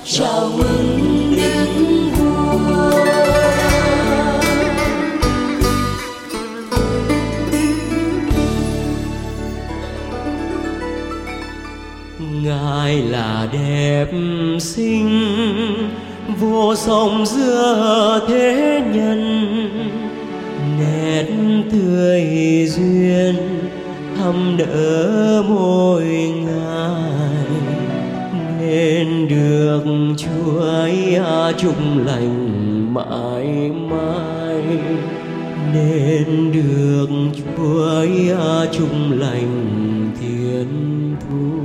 chào mừng đức vua. Ngài là đẹp xinh vô song giữa thế nhân, nét tươi duyên thắm nở môi Ngài, nên được Chúa chúc lành mãi mãi, nên được Chúa chúc lành thiên thu.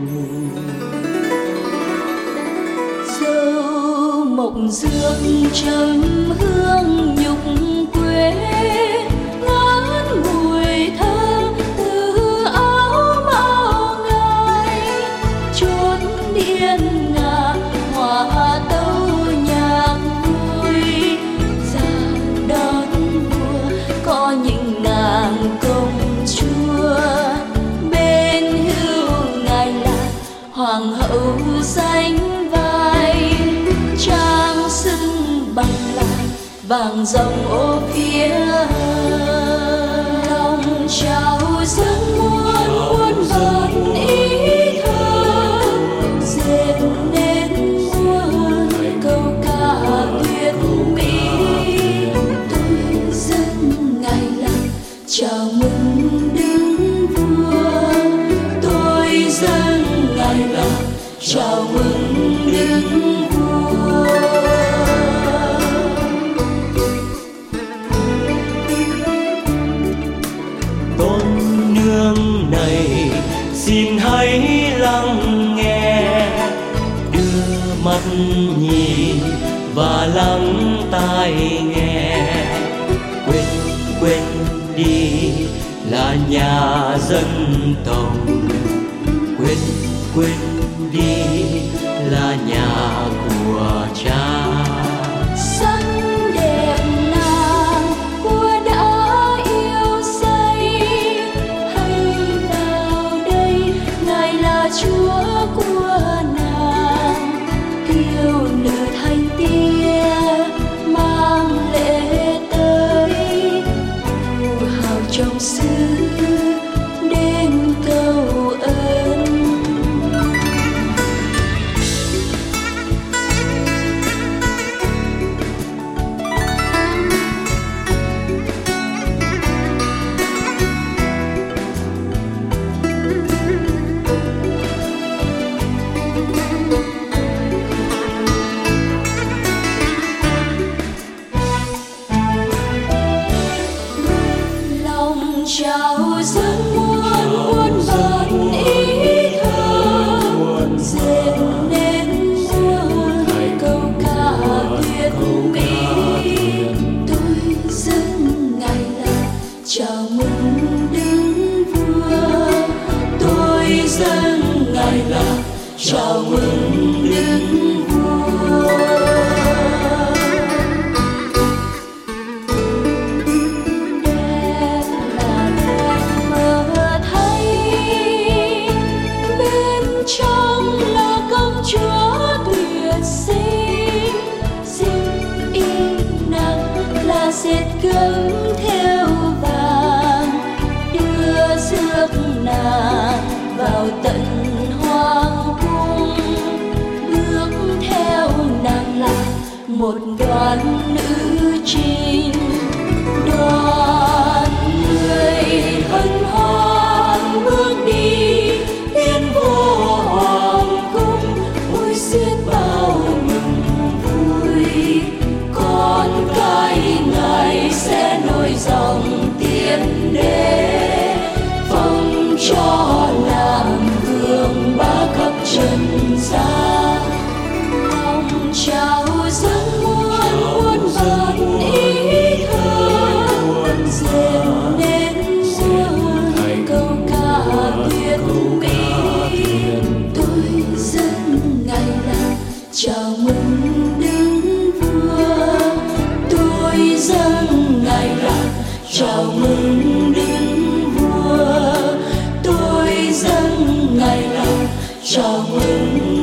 Dâu mộng dương trầm hương nhục quê, ngát mùi thơm từ áo mão Ngài, chốn điên ngà hòa tấu nhạc vui, ra đón vua có những nàng công chúa, bên hữu Ngài là hoàng hậu danh vai, trang sưng bằng lại vàng rồng ô phía, lòng trào dâng muôn muôn vần ý thơ, dệt nên muôn câu ca tuyệt mỹ. Tôi dâng Ngài là chào mừng đức vua, tôi dâng Ngài là chào mừng đức vua. Tôn nương này xin hãy lắng nghe, đưa mắt nhìn và lắng tai nghe, quên đi là nhà dân tộc, quên đi là nhà của cha. Sắc đẹp nàng vua đã yêu say, hãy vào đây Ngài là Chúa của nàng, yêu nữ thanh tia mang lễ tới, phù hào trong xứ đến cầu ơn. Lòng trào dâng muôn muôn vần ý thơ, dệt nên muôn câu ca tuyệt mỹ. Tôi dâng Ngài là chào mừng đức vua, tôi dâng Ngài là chào mừng đức vua. Trong là công chúa tuyệt sinh, xin y nặng là dệt gấm theo vàng, đưa rước nàng vào tận hoàng cung, bước theo nàng là một đoàn nữ trinh, đoàn người hân hoan bước đi tiến vô hoàng cung, ôi xiết bao mừng vui, con cái Ngài sẽ nối dòng tiên đế, phong cho làm vương bá khắp trần gian. Lòng trào dâng muôn muôn vần ý thơ, dệt nên muôn câu ca tuyệt mỹ. Tôi dâng Ngài là chào mừng đức vua, tôi dâng Ngài là chào mừng đức vua, tôi dâng Ngài là chào mừng